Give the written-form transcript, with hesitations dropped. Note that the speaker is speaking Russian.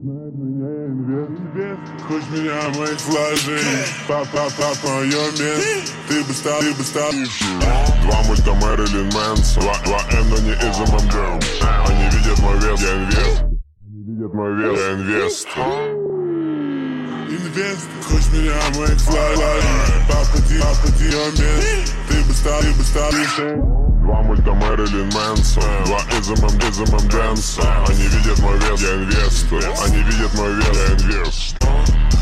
Знает меня инвест. Хочешь меня в моих вложениях, папа, мое место. Ты бы стал. Два мульта Мэрилин Мэнсон, два М, но не из ММД. Они видят мой вес, я инвест. Они видят мой вес, я инвест. Инвест, хочешь меня в моих вложениях, папа, мое место. Ты бы стал. Два мульта Мэрилин Мэнсон, два из ММД. Они видят мой вес, я инвестую. Они видят мой вес, я инвест.